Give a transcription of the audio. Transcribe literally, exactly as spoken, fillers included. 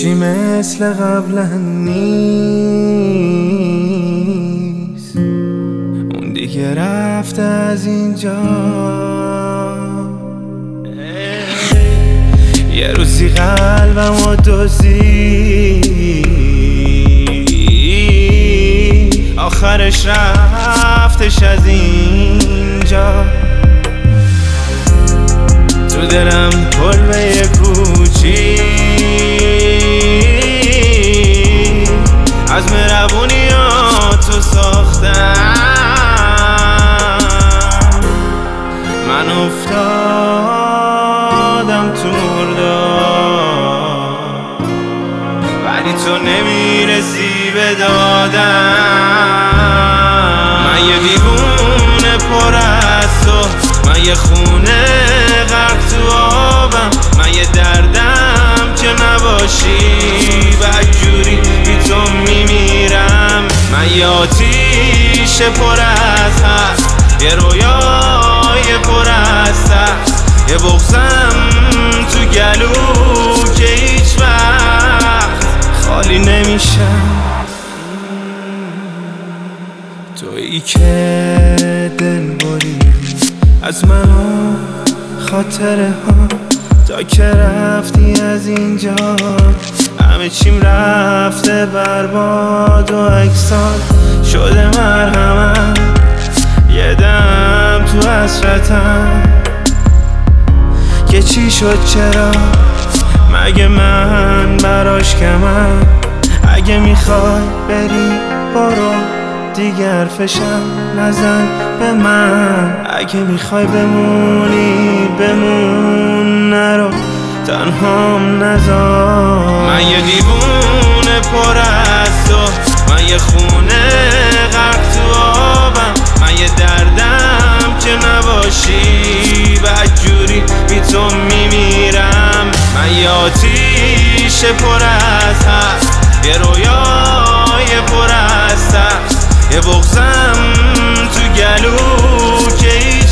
هیچی مثل قبلا نیست، اون دیگه رفته از اینجا. یه روزی قلبمو دزدید، آخرش رفتش از اینجا. تو دلم کلبه کوچی از مهربونیاتو ساختم. من افتادم تو مردار، ولی تو نمیرسی به دادم. من یه دیوونه پر از تو، من یه خونه غرق تو آبم، من یه دردم که نباشی بدجوری بی تو میمیرم. من یه آتیش پر از هست، یه رویای پر از ترس، یه بغضم تو گلو که هیچ وقت خالی نمیشم. تویی که دل بریدی از من و خاطره ها، تا که رفتی از اینجا همه چیم رفته برباد و اکسان شده مرهمم. یه دم تو حسرتم که چی شد، چرا مگه من براش کمم؟ اگه میخوای بری برو، دیگر فشم نزن به من. اگه میخوای بمونی بمون، نرو تنهام نذار. من یه دیوونه پر از تو، من یه خونه غرق تو آبم، من یه دردم که نباشی بدجوری بی تو میمیرم. من یه آتیش پر از هست، یه رویای پر از ترس، یه بغضم تو گلو که